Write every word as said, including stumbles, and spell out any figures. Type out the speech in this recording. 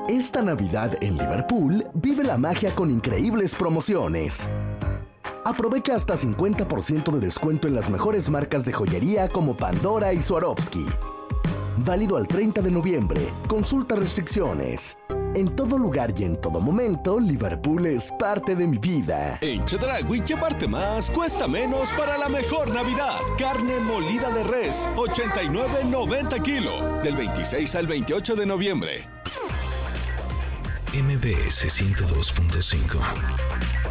Esta Navidad en Liverpool, vive la magia con increíbles promociones. Aprovecha hasta cincuenta por ciento de descuento en las mejores marcas de joyería como Pandora y Swarovski. Válido al treinta de noviembre. Consulta restricciones. En todo lugar y en todo momento, Liverpool es parte de mi vida. En Chedraui, llevarte más cuesta menos para la mejor Navidad. Carne molida de res, ochenta y nueve noventa kilo. Del veintiséis al veintiocho de noviembre. M B S ciento dos punto cinco.